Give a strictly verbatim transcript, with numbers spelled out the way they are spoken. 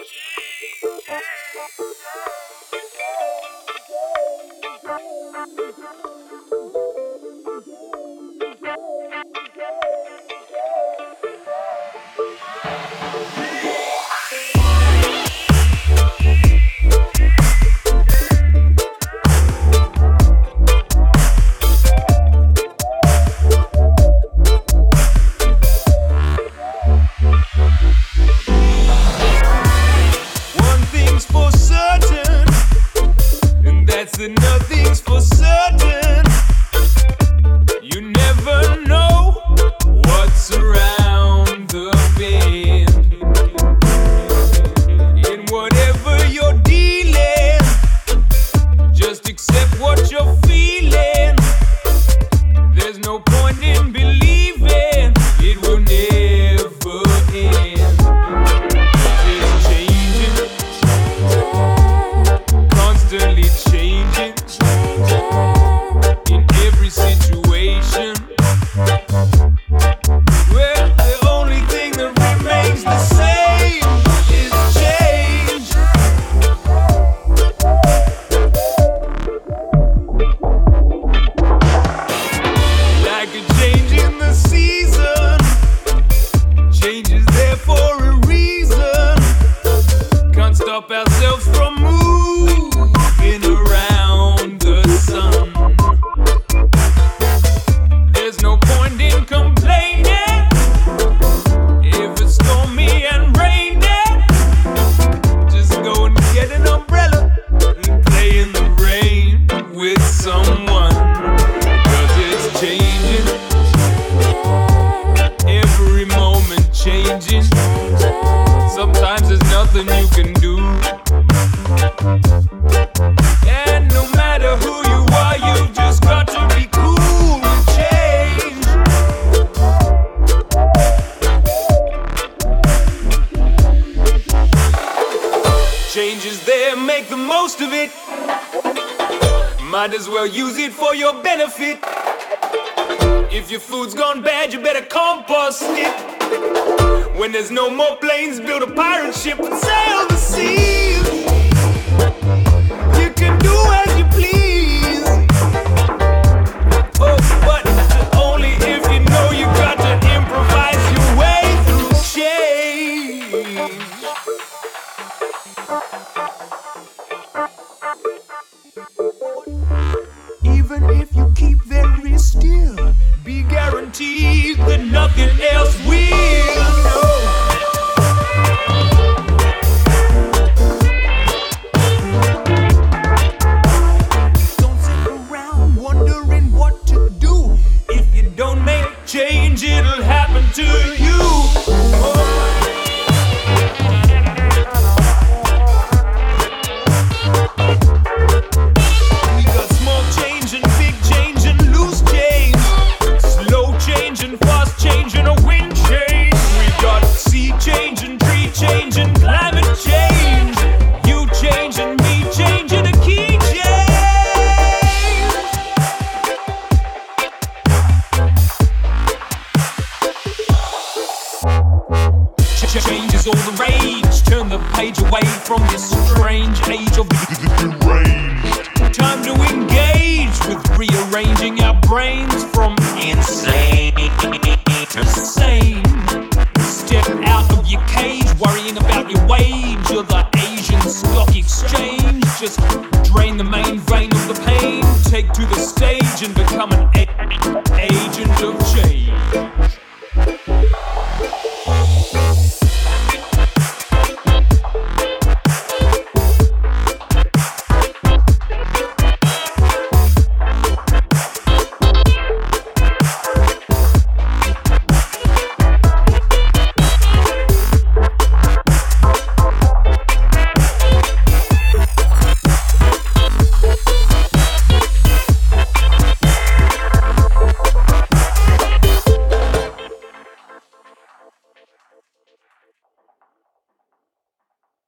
Nothing's for certain. You never know what's around the bend. In whatever you're dealing, just accept what you're feeling. There's no point in believing it will never end. It's changing, constantly changing. In every situation, well, the only thing that remains the same is change. Like a change in the season, change is there for a reason. Can't stop ourselves from moving around the sun. There's no point in complaining if it's stormy and raining. Just go and get an umbrella and play in the rain with someone. Cause it's changing, every moment changing. Sometimes there's nothing you can do. And no matter who you are, you've just got to be cool with change. Change is there, make the most of it. Might as well use it for your benefit. If your food's gone bad, you better compost it. When there's no more planes, build a pirate ship and sail the seas. You can do as you please. Oh, but only if you know you got to improvise your way through change. Even if you keep very still, be guaranteed that nothing else will. No. Don't sit around wondering what to do. If you don't make change, it'll happen to you. Oh. We got small change and big change and loose change, slow change and fast change and a wind change. We got sea change and tree change and climate change. You change and me change and a key change. Ch- Change is all the rage. Turn the page away from this strange age of deranged. Time to engage with rearranging our brains from insane to sane. Step out of your cage, worrying about your wage or the Asian stock exchange. Just drain the main vein of the pain. Take to the stage and become an